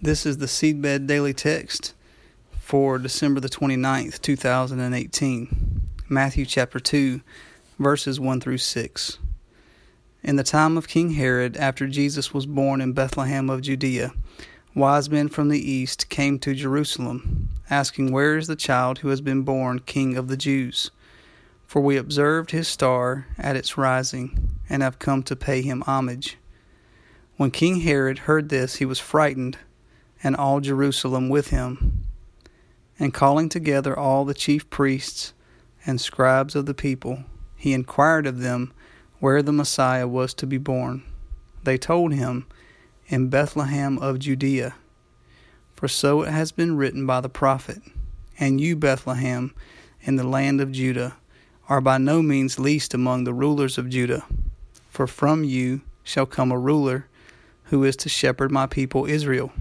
This is the Seedbed Daily Text for December the 29th, 2018. Matthew chapter 2, verses 1 through 6. In the time of King Herod, after Jesus was born in Bethlehem of Judea, wise men from the east came to Jerusalem, asking, "Where is the child who has been born King of the Jews? For we observed his star at its rising, and have come to pay him homage." When King Herod heard this, he was frightened, and all Jerusalem with him. And calling together all the chief priests and scribes of the people, he inquired of them where the Messiah was to be born. They told him, "In Bethlehem of Judea. For so it has been written by the prophet, and you, Bethlehem, in the land of Judah, are by no means least among the rulers of Judah. For from you shall come a ruler who is to shepherd my people Israel."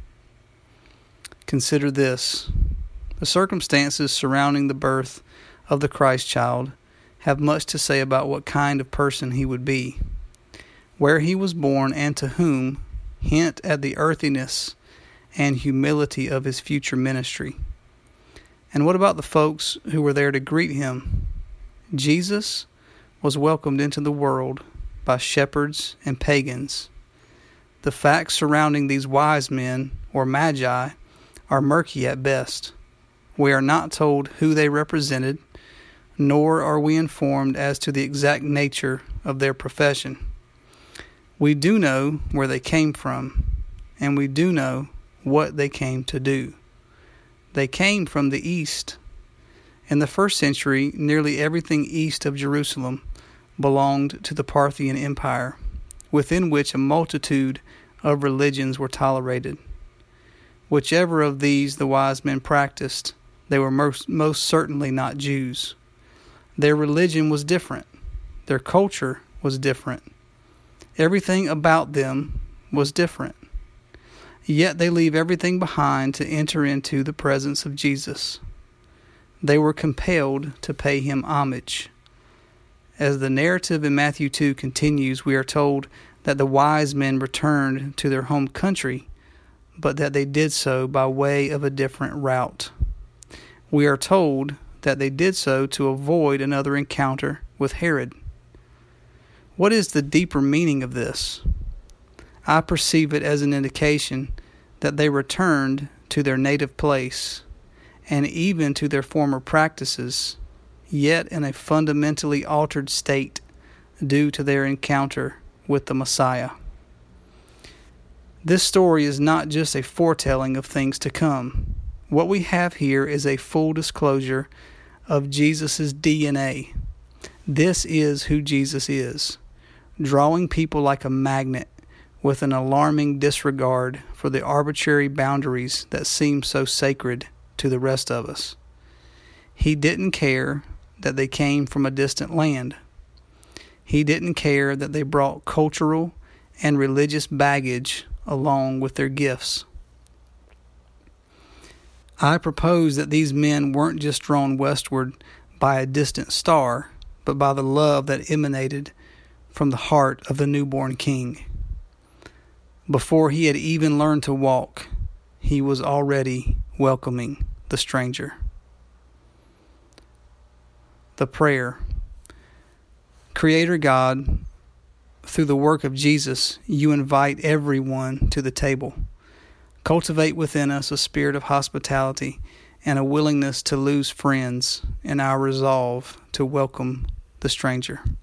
Consider this. The circumstances surrounding the birth of the Christ child have much to say about what kind of person he would be, where he was born, and to whom hint at the earthiness and humility of his future ministry. And what about the folks who were there to greet him? Jesus was welcomed into the world by shepherds and pagans. The facts surrounding these wise men, or magi, are murky at best. We are not told who they represented, nor are we informed as to the exact nature of their profession. We do know where they came from, and we do know what they came to do. They came from the east. In the first century, nearly everything east of Jerusalem belonged to the Parthian Empire, within which a multitude of religions were tolerated. Whichever of these the wise men practiced, they were most certainly not Jews. Their religion was different. Their culture was different. Everything about them was different. Yet they leave everything behind to enter into the presence of Jesus. They were compelled to pay him homage. As the narrative in Matthew 2 continues, we are told that the wise men returned to their home country, but that they did so by way of a different route. We are told that they did so to avoid another encounter with Herod. What is the deeper meaning of this? I perceive it as an indication that they returned to their native place and even to their former practices, yet in a fundamentally altered state due to their encounter with the Messiah. This story is not just a foretelling of things to come. What we have here is a full disclosure of Jesus' DNA. This is who Jesus is, drawing people like a magnet with an alarming disregard for the arbitrary boundaries that seem so sacred to the rest of us. He didn't care that they came from a distant land. He didn't care that they brought cultural and religious baggage along with their gifts. I propose that these men weren't just drawn westward by a distant star, but by the love that emanated from the heart of the newborn king. Before he had even learned to walk, he was already welcoming the stranger. The prayer. Creator God, through the work of Jesus, you invite everyone to the table. Cultivate within us a spirit of hospitality and a willingness to lose friends in our resolve to welcome the stranger.